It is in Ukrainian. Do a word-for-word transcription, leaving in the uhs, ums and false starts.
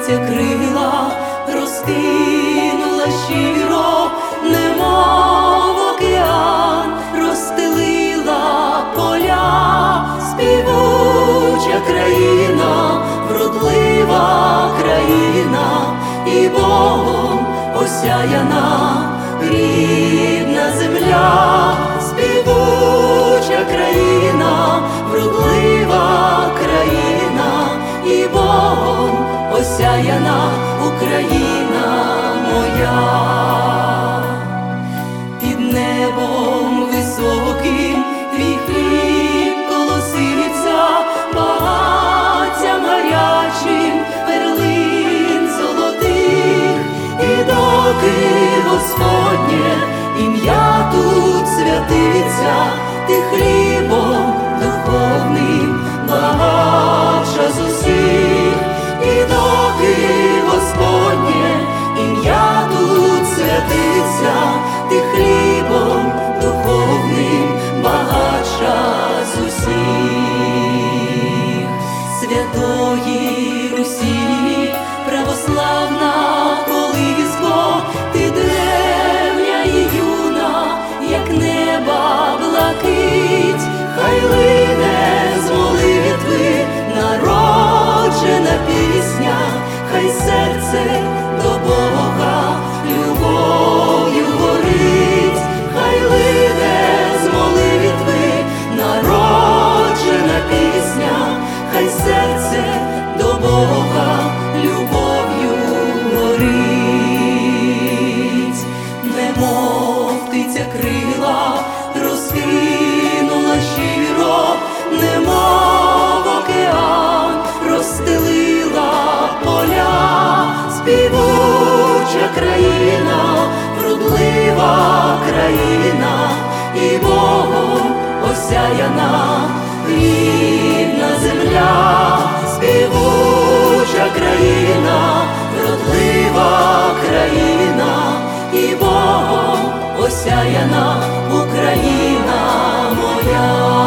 птиця крила розкинула щиро, немов океан, розстелила поля. Співуча країна, вродлива країна, і Богом осяяна рідна земля. Співуча країна, вродлива країна, і Богом осяяна Україна моя. Під небом високим твій хліб колоситься, багаттям гарячим перлин золотих. І доки Господнє ім'я тут святиться, ти хлібом духовним багатша з усіх. І доки Господнє ім'я тут святиться, ти хлібом духовним багатша з усіх. Святої Русі, православна колиско, ти древня і юна, як неба блакить. Хай лине з молитви народжена пісня, хай серце до Бога любов'ю горить. Хай лине з молитви народжена пісня, хай серце до Бога любов'ю горить. Немов птиця крила розкинула щиро, немов океан, розстелила поля. Співуча країна, вродлива країна, і Богом осяяна рідна земля. Співуча країна, вродлива країна, і Богом осяяна Україна моя.